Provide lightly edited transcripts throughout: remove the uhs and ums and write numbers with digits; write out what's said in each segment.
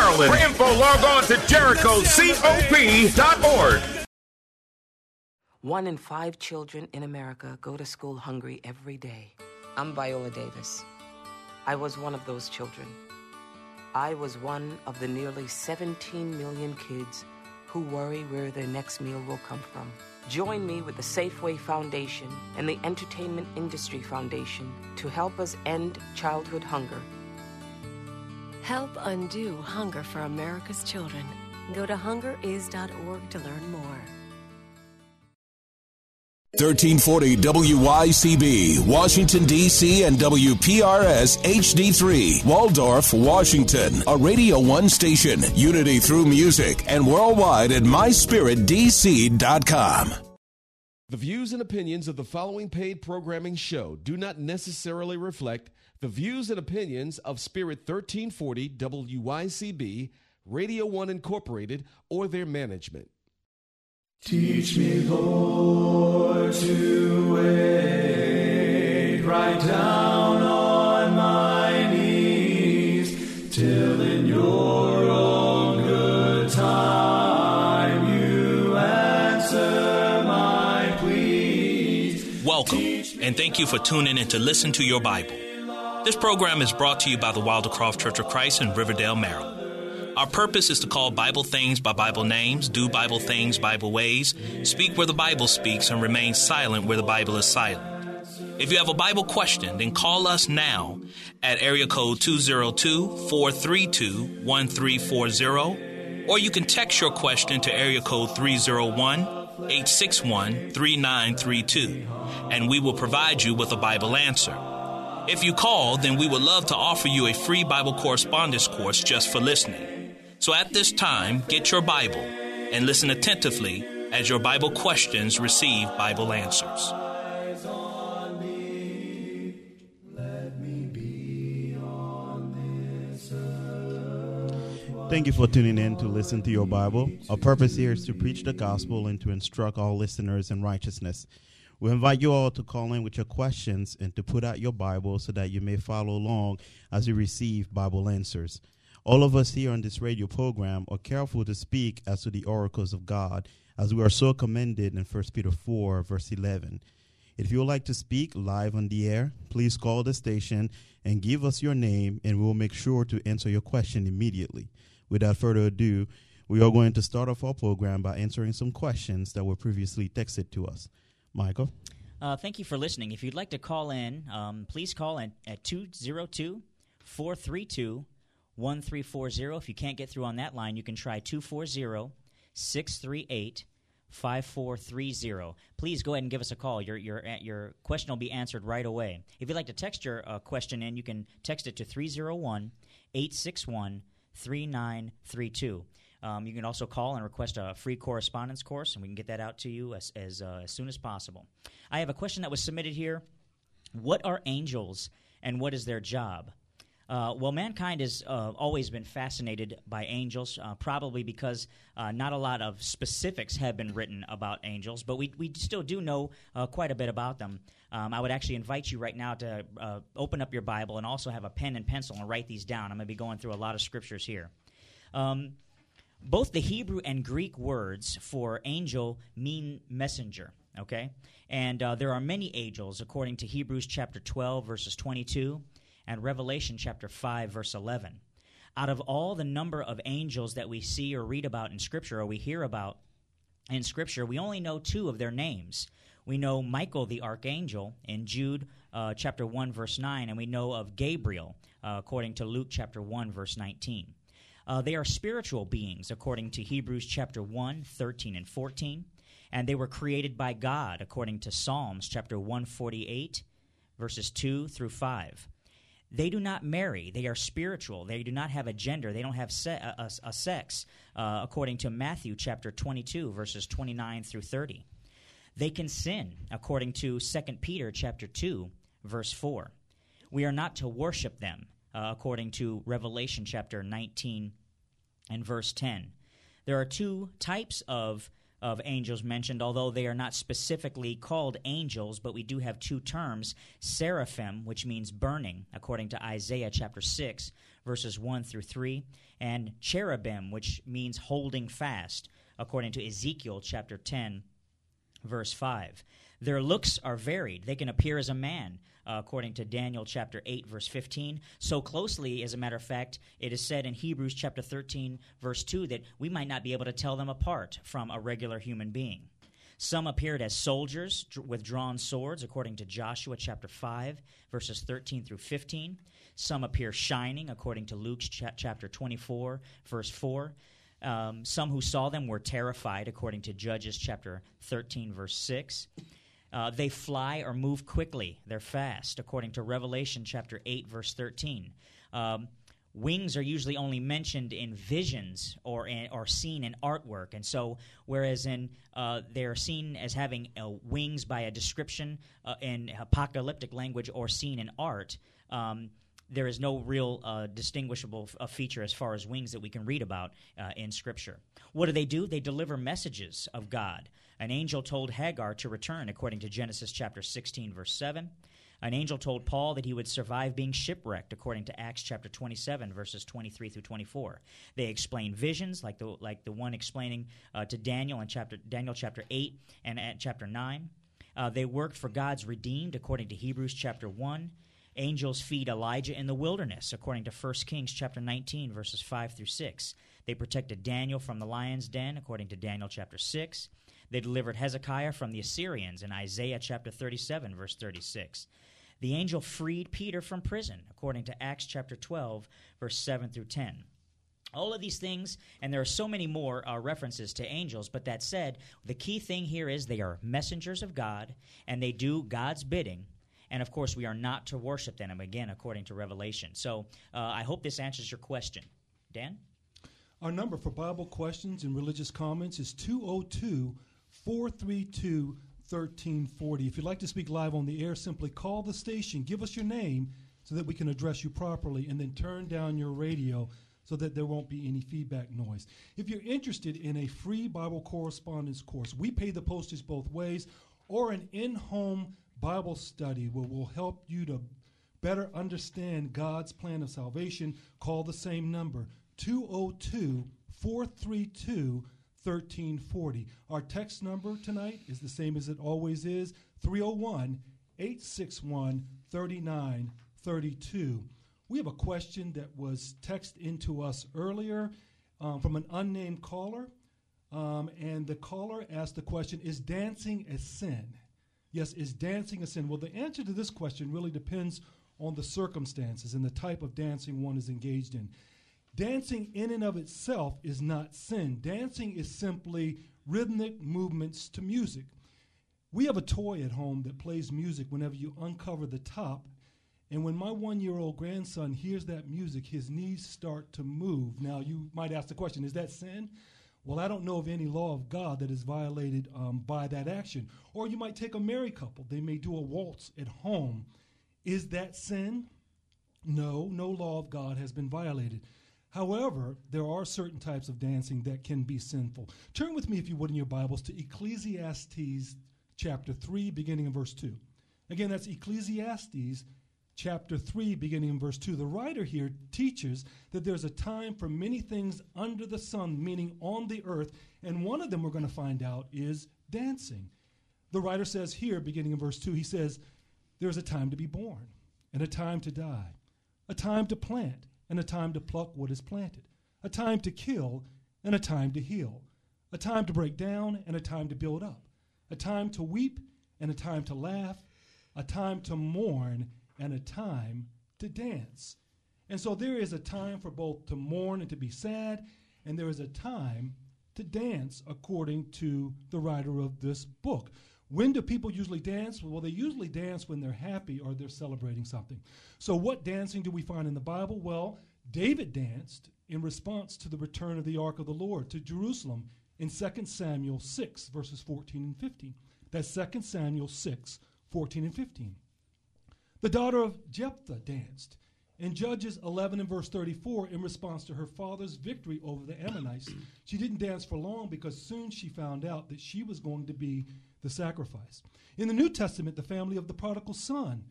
Maryland. For info, log on to JerichoCOP.org. 1 in 5 children in America go to school hungry every day. I'm Viola Davis. I was one of those children. I was one of the nearly 17 million kids who worry where their next meal will come from. Join me with the Safeway Foundation and the Entertainment Industry Foundation to help us end childhood hunger. Help undo hunger for America's children. Go to hungeris.org to learn more. 1340 WYCB, Washington, D.C. and WPRS HD3, Waldorf, Washington. A Radio 1 station, unity through music, and worldwide at myspiritdc.com. The views and opinions of the following paid programming show do not necessarily reflect the views and opinions of Spirit 1340 WYCB, Radio 1 Incorporated, or their management. Teach me, Lord, to wait right down on my knees, till in your own good time you answer my pleas. Welcome, and thank you for tuning in to Listen to Your Bible. This program is brought to you by the Wildercroft Church of Christ in Riverdale, Maryland. Our purpose is to call Bible things by Bible names, do Bible things Bible ways, speak where the Bible speaks, and remain silent where the Bible is silent. If you have a Bible question, then call us now at area code 202-432-1340, or you can text your question to area code 301-861-3932, and we will provide you with a Bible answer. If you call, then we would love to offer you a free Bible correspondence course just for listening. So at this time, get your Bible and listen attentively as your Bible questions receive Bible answers. Thank you for tuning in to Listen to Your Bible. Our purpose here is to preach the gospel and to instruct all listeners in righteousness. We invite you all to call in with your questions and to put out your Bible so that you may follow along as you receive Bible answers. All of us here on this radio program are careful to speak as to the oracles of God, as we are so commended in 1 Peter 4, verse 11. If you would like to speak live on the air, please call the station and give us your name, and we will make sure to answer your question immediately. Without further ado, we are going to start off our program by answering some questions that were previously texted to us. Michael? Thank you for listening. If you'd like to call in, please call in at 202-432-1340. If you can't get through on that line, you can try 240-638-5430. Please go ahead and give us a call. Your question will be answered right away. If you'd like to text your question in, you can text it to 301-861-3932. You can also call and request a free correspondence course, and we can get that out to you as soon as possible. I have a question that was submitted here. What are angels, and what is their job? Well, mankind has always been fascinated by angels, probably because not a lot of specifics have been written about angels, but we still do know quite a bit about them. I would actually invite you right now to open up your Bible and also have a pen and pencil and write these down. I'm going to be going through a lot of scriptures here. Both the Hebrew and Greek words for angel mean messenger, okay? And there are many angels according to Hebrews chapter 12, verses 22, and Revelation chapter 5, verse 11. Out of all the number of angels that we see or read about in Scripture or we hear about in Scripture, we only know 2 of their names. We know Michael the archangel in Jude chapter 1, verse 9, and we know of Gabriel according to Luke chapter 1, verse 19. They are spiritual beings according to Hebrews chapter 1, 13 and 14, and they were created by God according to Psalms chapter 148, verses 2 through 5. They do not marry. They are spiritual. They do not have a gender. They don't have a sex, according to Matthew chapter 22, verses 29 through 30. They can sin, according to 2 Peter chapter 2, verse 4. We are not to worship them, according to Revelation chapter 19 and verse 10. There are 2 types of angels mentioned, although they are not specifically called angels, but we do have 2 terms. Seraphim, which means burning, according to Isaiah chapter 6, verses 1 through 3, and cherubim, which means holding fast, according to Ezekiel chapter 10, verse 5. Their looks are varied. They can appear as a man, according to Daniel chapter 8, verse 15. So closely, as a matter of fact, it is said in Hebrews chapter 13, verse 2, that we might not be able to tell them apart from a regular human being. Some appeared as soldiers with drawn swords, according to Joshua chapter 5, verses 13 through 15. Some appear shining, according to Luke chapter 24, verse 4. Some who saw them were terrified, according to Judges chapter 13, verse 6. They fly or move quickly. They're fast, according to Revelation chapter 8, verse 13. Wings are usually only mentioned in visions or seen in artwork. And so, whereas they're seen as having wings by a description in apocalyptic language or seen in art, there is no real distinguishable feature as far as wings that we can read about in Scripture. What do? They deliver messages of God. An angel told Hagar to return, according to Genesis chapter 16, verse 7. An angel told Paul that he would survive being shipwrecked, according to Acts chapter 27, verses 23 through 24. They explain visions, like the one explaining to Daniel in Daniel chapter 8 and at chapter 9. They worked for God's redeemed, according to Hebrews chapter 1. Angels feed Elijah in the wilderness, according to 1 Kings chapter 19, verses 5 through 6. They protected Daniel from the lion's den, according to Daniel chapter 6. They delivered Hezekiah from the Assyrians in Isaiah chapter 37, verse 36. The angel freed Peter from prison, according to Acts chapter 12, verse 7 through 10. All of these things, and there are so many more references to angels, but that said, the key thing here is they are messengers of God, and they do God's bidding. And, of course, we are not to worship them, again, according to Revelation. So I hope this answers your question. Dan? Our number for Bible questions and religious comments is 202-432-1340. If you'd like to speak live on the air, simply call the station, give us your name so that we can address you properly, and then turn down your radio so that there won't be any feedback noise. If you're interested in a free Bible correspondence course, we pay the postage both ways, or an in-home Bible study where we'll help you to better understand God's plan of salvation, call the same number, 202-432-1340. Our text number tonight is the same as it always is, 301-861-3932. We have a question that was texted into us earlier from an unnamed caller, and the caller asked the question, is dancing a sin? Yes, is dancing a sin? Well, the answer to this question really depends on the circumstances and the type of dancing one is engaged in. Dancing in and of itself is not sin. Dancing is simply rhythmic movements to music. We have a toy at home that plays music whenever you uncover the top, and when my 1-year-old grandson hears that music, his knees start to move. Now, you might ask the question, is that sin? Well, I don't know of any law of God that is violated by that action. Or you might take a married couple. They may do a waltz at home. Is that sin? No, no law of God has been violated. However, there are certain types of dancing that can be sinful. Turn with me, if you would, in your Bibles to Ecclesiastes chapter 3, beginning in verse 2. Again, that's Ecclesiastes chapter 3, beginning in verse 2. The writer here teaches that there's a time for many things under the sun, meaning on the earth, and one of them we're going to find out is dancing. The writer says here, beginning in verse 2, he says, there's a time to be born, and a time to die, a time to plant, and a time to pluck what is planted, a time to kill, and a time to heal, a time to break down, and a time to build up, a time to weep, and a time to laugh, a time to mourn, and a time to dance. And so there is a time for both to mourn and to be sad, and there is a time to dance according to the writer of this book. When do people usually dance? Well, they usually dance when they're happy or they're celebrating something. So what dancing do we find in the Bible? Well, David danced in response to the return of the Ark of the Lord to Jerusalem in 2 Samuel 6, verses 14 and 15. That's 2 Samuel 6, 14 and 15. The daughter of Jephthah danced in Judges 11 and verse 34 in response to her father's victory over the Ammonites. She didn't dance for long because soon she found out that she was going to be the sacrifice. In the New Testament, the family of the prodigal son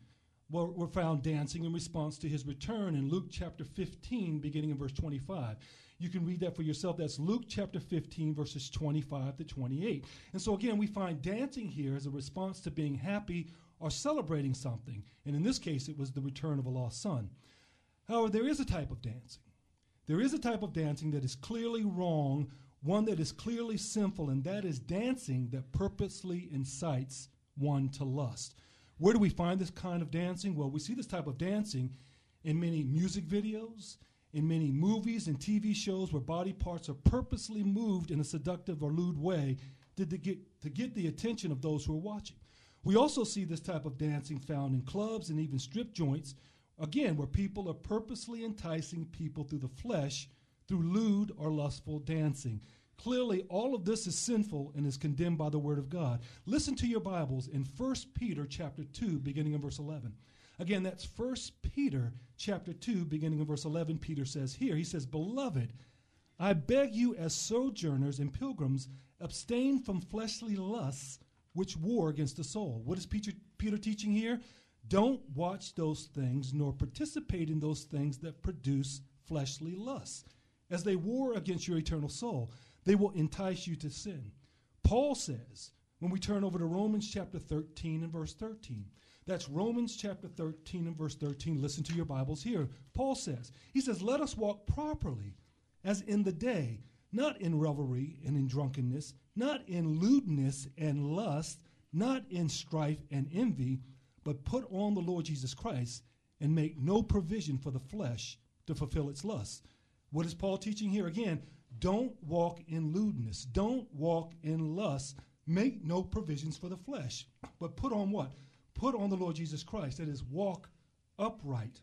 were found dancing in response to his return in Luke chapter 15, beginning in verse 25. You can read that for yourself. That's Luke chapter 15, verses 25 to 28. And so again, we find dancing here as a response to being happy or celebrating something. And in this case, it was the return of a lost son. However, there is a type of dancing. There is a type of dancing that is clearly wrong, one that is clearly sinful, and that is dancing that purposely incites one to lust. Where do we find this kind of dancing? Well, we see this type of dancing in many music videos, in many movies and TV shows where body parts are purposely moved in a seductive or lewd way to get the attention of those who are watching. We also see this type of dancing found in clubs and even strip joints, again, where people are purposely enticing people through the flesh through lewd or lustful dancing. Clearly, all of this is sinful and is condemned by the Word of God. Listen to your Bibles in 1 Peter chapter 2, beginning in verse 11. Again, that's 1 Peter chapter 2, beginning in verse 11. Peter says here, he says, "Beloved, I beg you as sojourners and pilgrims, abstain from fleshly lusts which war against the soul." What is Peter teaching here? Don't watch those things nor participate in those things that produce fleshly lusts, as they war against your eternal soul. They will entice you to sin. Paul says, when we turn over to Romans chapter 13 and verse 13, that's Romans chapter 13 and verse 13. Listen to your Bibles here. Paul says, he says, "Let us walk properly as in the day, not in revelry and in drunkenness, not in lewdness and lust, not in strife and envy, but put on the Lord Jesus Christ and make no provision for the flesh to fulfill its lusts." What is Paul teaching here? Again, don't walk in lewdness. Don't walk in lust. Make no provisions for the flesh. But put on what? Put on the Lord Jesus Christ. That is, walk upright.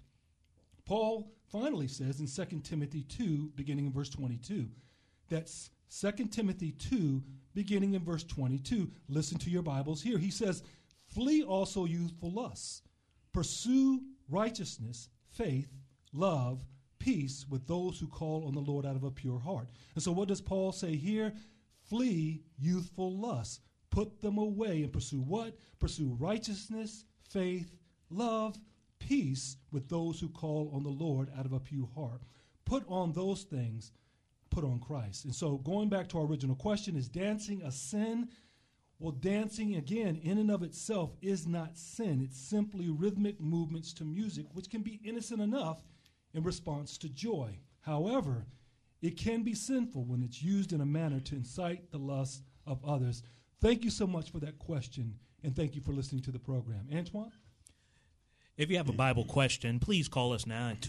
Paul finally says in 2 Timothy 2, beginning in verse 22. That's 2 Timothy 2, beginning in verse 22. Listen to your Bibles here. He says, "Flee also youthful lusts. Pursue righteousness, faith, love, peace with those who call on the Lord out of a pure heart." And so what does Paul say here? Flee youthful lusts. Put them away and pursue what? Pursue righteousness, faith, love, peace with those who call on the Lord out of a pure heart. Put on those things. Put on Christ. And so going back to our original question, is dancing a sin? Well, dancing, again, in and of itself is not sin. It's simply rhythmic movements to music, which can be innocent enough in response to joy. However, it can be sinful when it's used in a manner to incite the lust of others. Thank you so much for that question, and thank you for listening to the program. Antoine? If you have a Bible question, please call us now at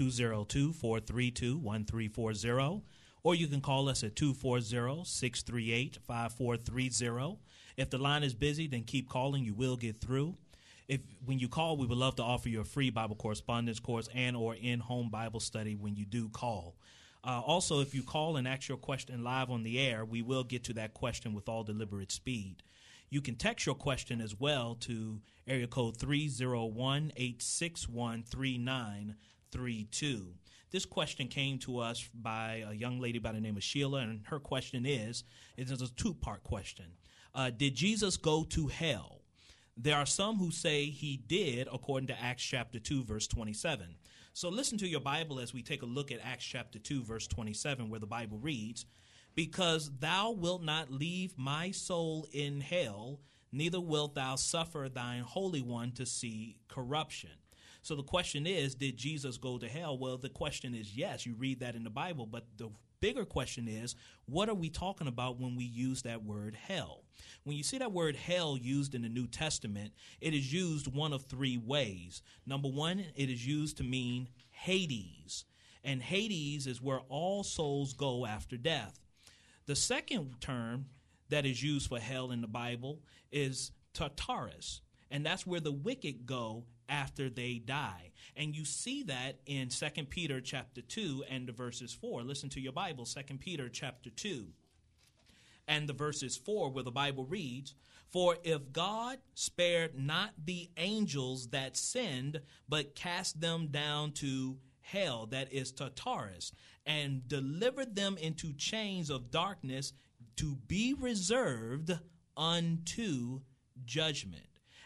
202-432-1340, or you can call us at 240-638-5430. If the line is busy, then keep calling. You will get through. When you call, we would love to offer you a free Bible correspondence course and or in-home Bible study when you do call. Also, if you call and ask your question live on the air, we will get to that question with all deliberate speed. You can text your question as well to area code 301-861-3932. This question came to us by a young lady by the name of Sheila, and her question is a two-part question. Did Jesus go to hell? There are some who say he did, according to Acts chapter 2, verse 27. So listen to your Bible as we take a look at Acts chapter 2, verse 27, where the Bible reads, "Because thou wilt not leave my soul in hell, neither wilt thou suffer thine Holy One to see corruption." So the question is, did Jesus go to hell? Well, the question is yes. You read that in the Bible, but the bigger question is, what are we talking about when we use that word hell? When you see that word hell used in the New Testament, it is used one of three ways. Number one, it is used to mean Hades, and Hades is where all souls go after death. The second term that is used for hell in the Bible is Tartarus, and that's where the wicked go after they die. And you see that in 2 Peter chapter 2 and the verses 4. Listen to your Bible, 2 Peter chapter 2 and the verses 4, where the Bible reads, "For if God spared not the angels that sinned, but cast them down to hell," that is Tartarus, "and delivered them into chains of darkness to be reserved unto judgment."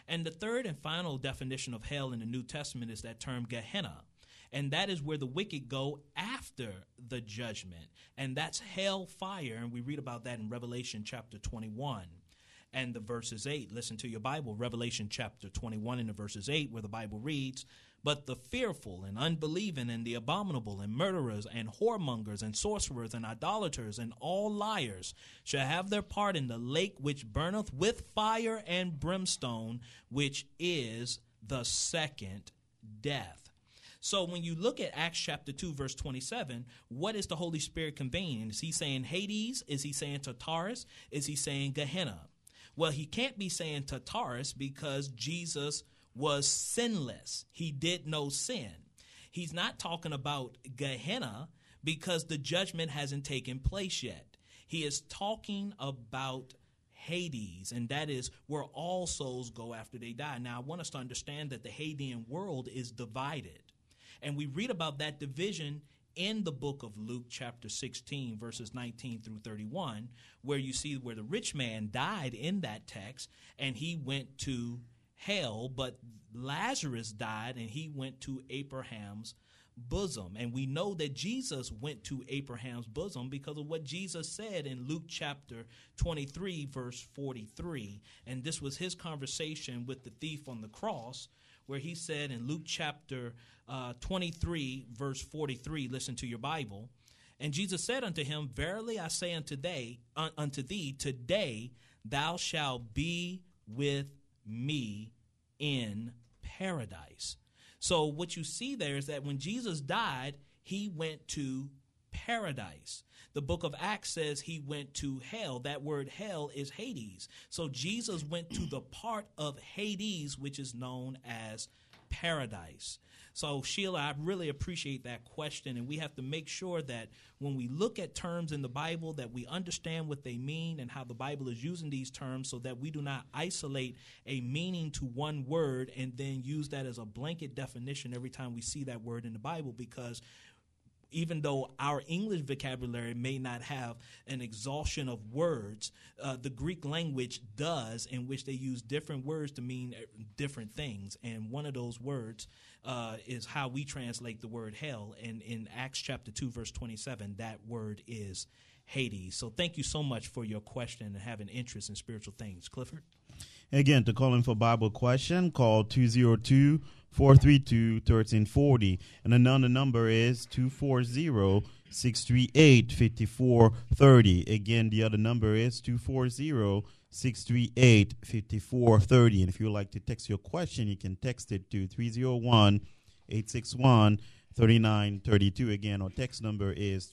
And the third and final definition of hell in the New Testament is that term Gehenna. And that is where the wicked go after the judgment. And that's hell fire. And we read about that in Revelation chapter 21 and the verses 8. Listen to your Bible, Revelation chapter 21 and the verses 8, where the Bible reads, "But the fearful and unbelieving and the abominable and murderers and whoremongers and sorcerers and idolaters and all liars shall have their part in the lake which burneth with fire and brimstone, which is the second death." So when you look at Acts chapter 2, verse 27, what is the Holy Spirit conveying? Is he saying Hades? Is he saying Tartarus? Is he saying Gehenna? Well, he can't be saying Tartarus because Jesus was sinless. He did no sin. He's not talking about Gehenna because the judgment hasn't taken place yet. He is talking about Hades, and that is where all souls go after they die. Now, I want us to understand that the Hadean world is divided. And we read about that division in the book of Luke chapter 16, verses 19 through 31, where you see where the rich man died in that text, and he went to hell, but Lazarus died, and he went to Abraham's bosom. And we know that Jesus went to Abraham's bosom because of what Jesus said in Luke chapter 23, verse 43. And this was his conversation with the thief on the cross, where he said in Luke chapter 23, verse 43, listen to your Bible, "And Jesus said unto him, Verily I say unto thee, today thou shalt be with me in paradise." So what you see there is that when Jesus died, he went to paradise. The book of Acts says he went to hell. That word hell is Hades. So Jesus went to the part of Hades which is known as paradise. So, Sheila, I really appreciate that question, and we have to make sure that when we look at terms in the Bible that we understand what they mean and how the Bible is using these terms so that we do not isolate a meaning to one word and then use that as a blanket definition every time we see that word in the Bible, because even though our English vocabulary may not have an exhaustion of words, the Greek language does, in which they use different words to mean different things. And one of those words is how we translate the word hell. And in Acts chapter 2, verse 27, that word is Hades. So thank you so much for your question and having interest in spiritual things. Clifford? Again, to call in for Bible question, call 202-432-1340. And another number is 240-638-5430. Again, the other number is 240-638-5430. And if you would like to text your question, you can text it to 301-861-3932. Again, our text number is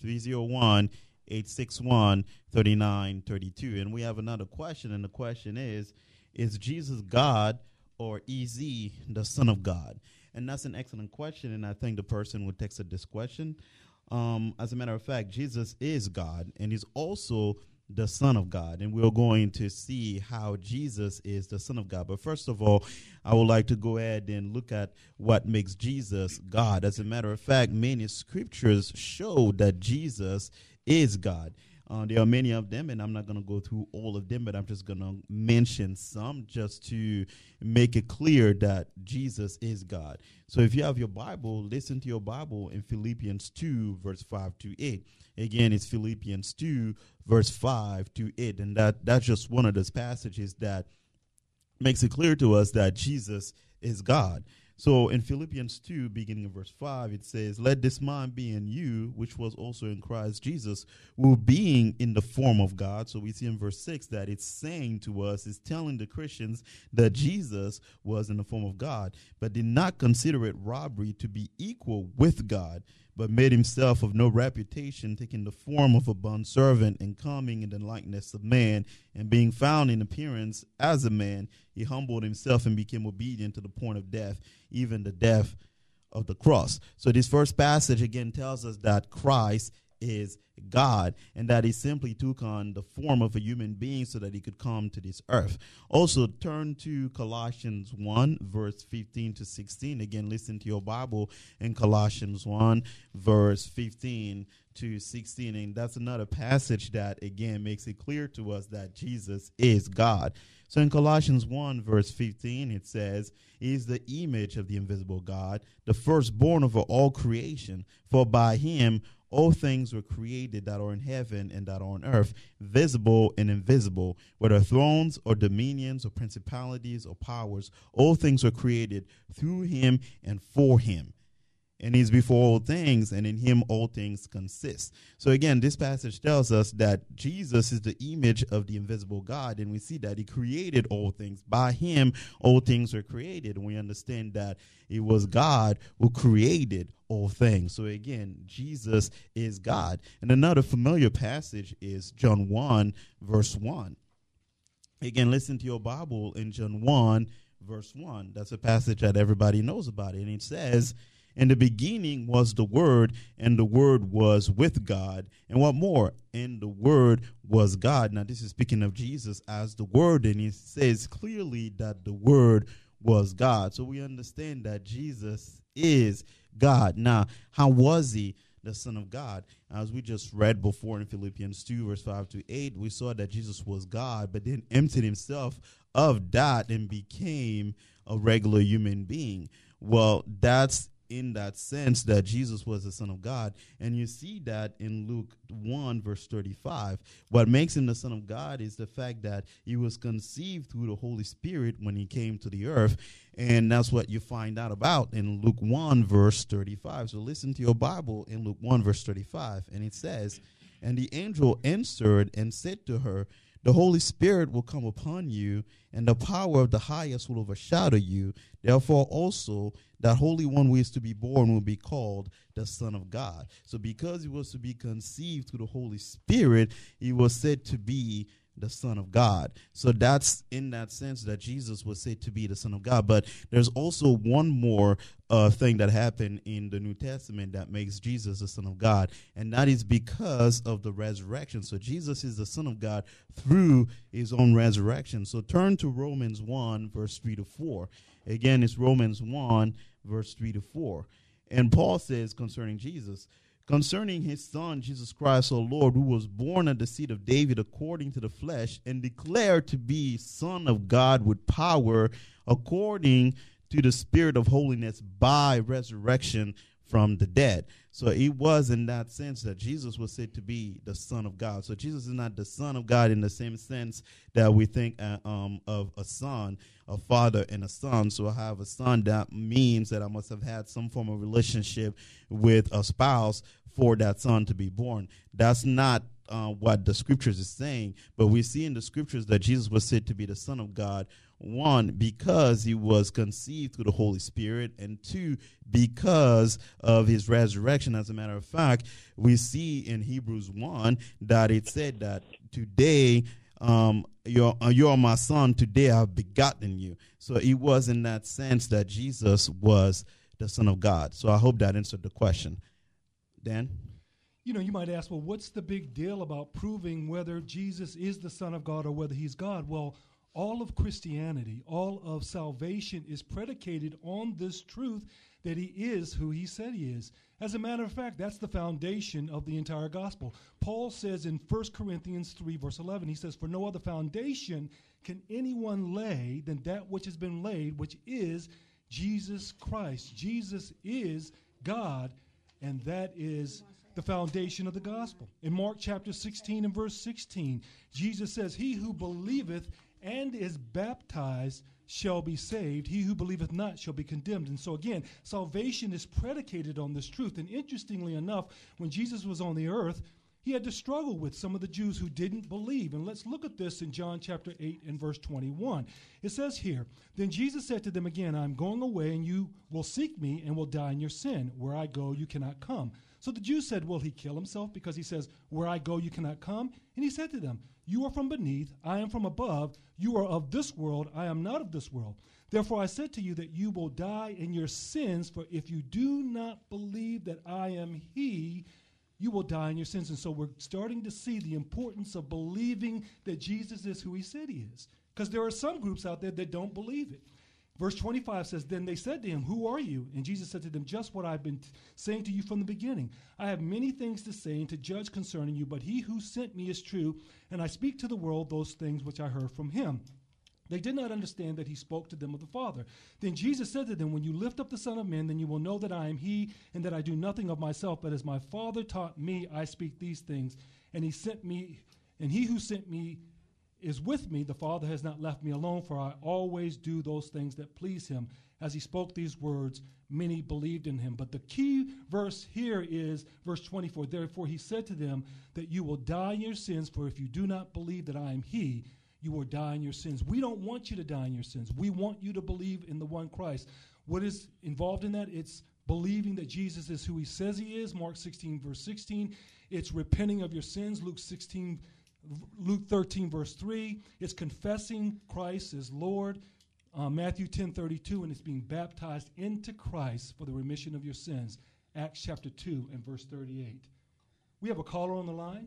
301-861-3932. And we have another question, and the question is Jesus God or is he the Son of God? And that's an excellent question, and I think the person who texted this question, as a matter of fact, Jesus is God, and he's also the Son of God, and we're going to see how Jesus is the Son of God. But first of all, I would like to go ahead and look at what makes Jesus God. As a matter of fact, many scriptures show that Jesus is God. There are many of them, and I'm not going to go through all of them, but I'm just going to mention some just to make it clear that Jesus is God. So if you have your Bible, listen to your Bible in Philippians 2, verse 5 to 8. Again, it's Philippians 2, verse 5 to 8, and that's just one of those passages that makes it clear to us that Jesus is God. So in Philippians 2, beginning of verse 5, it says, "Let this mind be in you, which was also in Christ Jesus, who being in the form of God." So we see in verse 6 that it's saying to us, it's telling the Christians that Jesus was in the form of God, but did not consider it robbery to be equal with God, but made himself of no reputation, taking the form of a bondservant and coming in the likeness of man, and being found in appearance as a man, he humbled himself and became obedient to the point of death, even the death of the cross. So this first passage again tells us that Christ is God, and that he simply took on the form of a human being so that he could come to this earth. Also, turn to Colossians 1, verse 15 to 16. Again, listen to your Bible in Colossians 1, verse 15 5-16, and that's another passage that, again, makes it clear to us that Jesus is God. So in Colossians 1, verse 15, it says, He is the image of the invisible God, the firstborn over all creation, for by him all things were created that are in heaven and that are on earth, visible and invisible, whether thrones or dominions or principalities or powers. All things were created through him and for him. And he's before all things, and in him all things consist. So again, this passage tells us that Jesus is the image of the invisible God, and we see that he created all things. By him, all things were created, and we understand that it was God who created all things. So again, Jesus is God. And another familiar passage is John 1, verse 1. Again, listen to your Bible in John 1, verse 1. That's a passage that everybody knows about, and it says, In the beginning was the Word, and the Word was with God. And what more? And the Word was God. Now, this is speaking of Jesus as the Word, and it says clearly that the Word was God. So we understand that Jesus is God. Now, how was he the Son of God? As we just read before in Philippians 2, verse 5-8, we saw that Jesus was God, but then emptied himself of that and became a regular human being. Well, that's in that sense that Jesus was the Son of God. And you see that in Luke 1, verse 35. What makes him the Son of God is the fact that he was conceived through the Holy Spirit when he came to the earth. And that's what you find out about in Luke 1, verse 35. So listen to your Bible in Luke 1, verse 35. And it says, And the angel answered and said to her, The Holy Spirit will come upon you, and the power of the highest will overshadow you. Therefore also that Holy One who is to be born will be called the Son of God. So because he was to be conceived through the Holy Spirit, he was said to be the Son of God. So that's in that sense that Jesus was said to be the Son of God. But there's also one more thing that happened in the New Testament that makes Jesus the Son of God, and that is because of the resurrection. So Jesus is the Son of God through his own resurrection. So turn to Romans 1, verse 3-4. Again, it's Romans 1, verse 3-4. And Paul says concerning Jesus, concerning his Son, Jesus Christ, our Lord, who was born of the seed of David according to the flesh, and declared to be Son of God with power, according to the Spirit of holiness by resurrection from the dead. So it was in that sense that Jesus was said to be the Son of God. So Jesus is not the Son of God in the same sense that we think of a son, a father, and a son. So I have a son, that means that I must have had some form of relationship with a spouse for that son to be born. That's not what the scriptures is saying, but we see in the scriptures that Jesus was said to be the Son of God. One, because he was conceived through the Holy Spirit, and two, because of his resurrection. As a matter of fact, we see in Hebrews 1 that it said that today, you are my son, today I have begotten you. So it was in that sense that Jesus was the Son of God. So I hope that answered the question. Dan? You know, you might ask, well, what's the big deal about proving whether Jesus is the Son of God or whether he's God? Well, all of Christianity, all of salvation is predicated on this truth that he is who he said he is. As a matter of fact, that's the foundation of the entire gospel. Paul says in 1 Corinthians 3, verse 11, he says, For no other foundation can anyone lay than that which has been laid, which is Jesus Christ. Jesus is God, and that is the foundation of the gospel. In Mark chapter 16 and verse 16, Jesus says, He who believeth and is baptized shall be saved. He who believeth not shall be condemned. And so again, salvation is predicated on this truth. And interestingly enough, when Jesus was on the earth, he had to struggle with some of the Jews who didn't believe. And let's look at this in John chapter 8 and verse 21. It says here, Then Jesus said to them again, I'm going away, and you will seek me and will die in your sin. Where I go, you cannot come. So the Jews said, Will he kill himself because he says, Where I go, you cannot come? And he said to them, You are from beneath, I am from above. You are of this world, I am not of this world. Therefore I said to you that you will die in your sins, for if you do not believe that I am he, you will die in your sins. And so we're starting to see the importance of believing that Jesus is who he said he is. Because there are some groups out there that don't believe it. Verse 25 says, then they said to him, who are you? And Jesus said to them, just what I've been saying to you from the beginning. I have many things to say and to judge concerning you, but he who sent me is true, and I speak to the world those things which I heard from him. They did not understand that he spoke to them of the Father. Then Jesus said to them, when you lift up the Son of Man, then you will know that I am he, and that I do nothing of myself, but as my Father taught me, I speak these things. And he sent me, and he who sent me is with me. The Father has not left me alone, for I always do those things that please him. As he spoke these words, many believed in him. But the key verse here is verse 24. Therefore he said to them that you will die in your sins, for if you do not believe that I am he, you will die in your sins. We don't want you to die in your sins. We want you to believe in the one Christ. What is involved in that? It's believing that Jesus is who he says he is, Mark 16, verse 16. It's repenting of your sins, Luke 13, verse 3. It's confessing Christ as Lord, Matthew 10:32, and it's being baptized into Christ for the remission of your sins, Acts chapter 2 and verse 38. We have a caller on the line.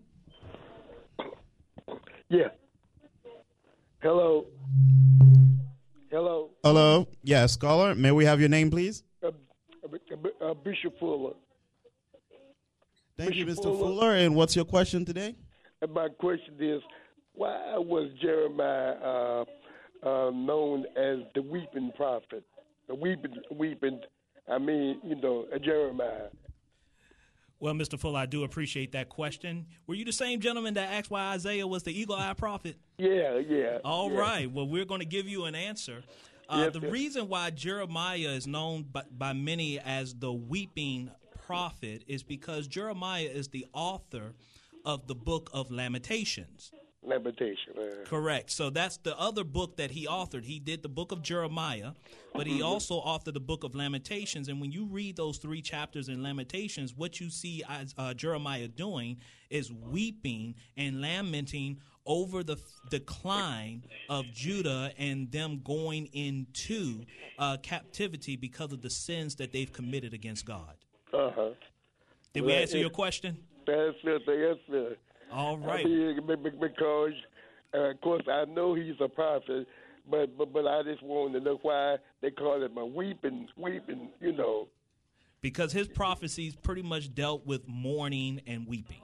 Yeah. Hello. Hello. Hello. Yes, caller. May we have your name, please? Bishop Fuller. Thank you, Mr. Fuller. And what's your question today? And my question is, why was Jeremiah known as the weeping prophet? The weeping, Jeremiah. Well, Mr. Fuller, I do appreciate that question. Were you the same gentleman that asked why Isaiah was the eagle-eyed prophet? Yeah. All right. Well, we're going to give you an answer. The reason why Jeremiah is known by many as the weeping prophet is because Jeremiah is the author of the book of Lamentations. Correct. So that's the other book that he authored. He did the book of Jeremiah, but he also authored the book of Lamentations. And when you read those 3 chapters in Lamentations, what you see Jeremiah doing is weeping and lamenting over the decline of Judah and them going into captivity because of the sins that they've committed against God. Did we answer your question? Yes, sir. All right. Because, of course, I know he's a prophet, but I just want to know why they call him a weeping, Because his prophecies pretty much dealt with mourning and weeping.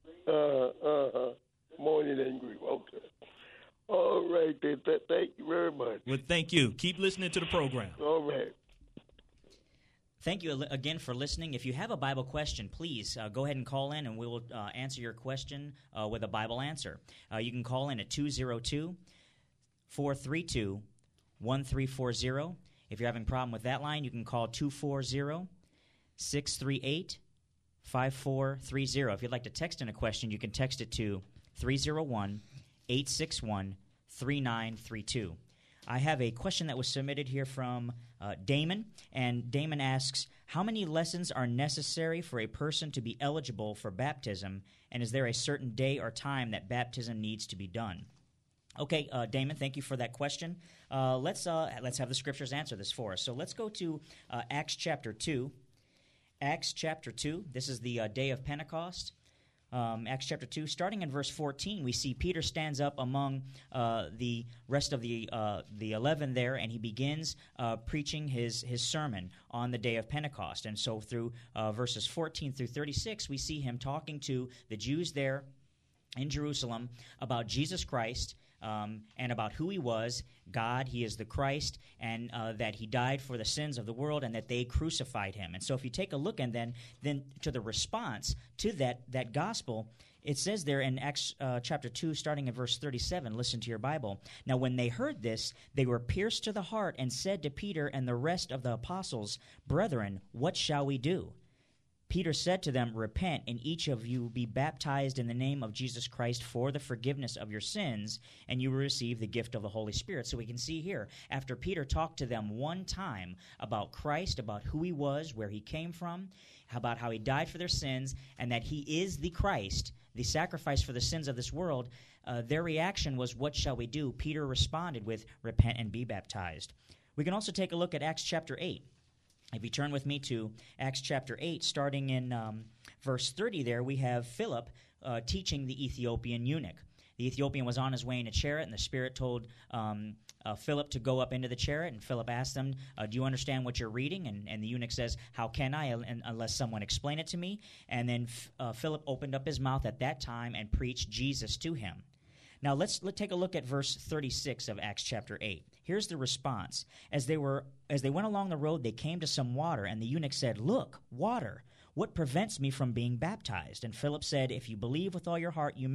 Mourning and grief. Okay. All right, then. Thank you very much. Well, thank you. Keep listening to the program. All right. Thank you again for listening. If you have a Bible question, please go ahead and call in, and we will answer your question with a Bible answer. You can call in at 202-432-1340. If you're having a problem with that line, you can call 240-638-5430. If you'd like to text in a question, you can text it to 301-861-3932. I have a question that was submitted here from Damon, and Damon asks, how many lessons are necessary for a person to be eligible for baptism, and is there a certain day or time that baptism needs to be done? Okay, Damon, thank you for that question. Let's have the scriptures answer this for us. So let's go to Acts chapter 2. Acts chapter 2, this is the day of Pentecost. Acts chapter 2, starting in verse 14, we see Peter stands up among the rest of the 11 there, and he begins preaching his sermon on the day of Pentecost. And so through verses 14 through 36, we see him talking to the Jews there in Jerusalem about Jesus Christ, and about who he was, God, he is the Christ, and that he died for the sins of the world, and that they crucified him. And so if you take a look and then to the response to that gospel, it says there in Acts chapter 2, starting in verse 37, listen to your Bible. Now when they heard this, they were pierced to the heart and said to Peter and the rest of the apostles, Brethren, what shall we do? Peter said to them, Repent, and each of you be baptized in the name of Jesus Christ for the forgiveness of your sins, and you will receive the gift of the Holy Spirit. So we can see here, after Peter talked to them one time about Christ, about who he was, where he came from, about how he died for their sins, and that he is the Christ, the sacrifice for the sins of this world, their reaction was, what shall we do? Peter responded with, Repent and be baptized. We can also take a look at Acts chapter 8. If you turn with me to Acts chapter 8, starting in verse 30 there, we have Philip teaching the Ethiopian eunuch. The Ethiopian was on his way in a chariot, and the Spirit told Philip to go up into the chariot, and Philip asked him, do you understand what you're reading? And the eunuch says, how can I, unless someone explain it to me? And then Philip opened up his mouth at that time and preached Jesus to him. Now let's take a look at verse 36 of Acts chapter 8. Here's the response. As they went along the road, they came to some water, and the eunuch said, look, water. What prevents me from being baptized? And Philip said, if you believe with all your heart, you may.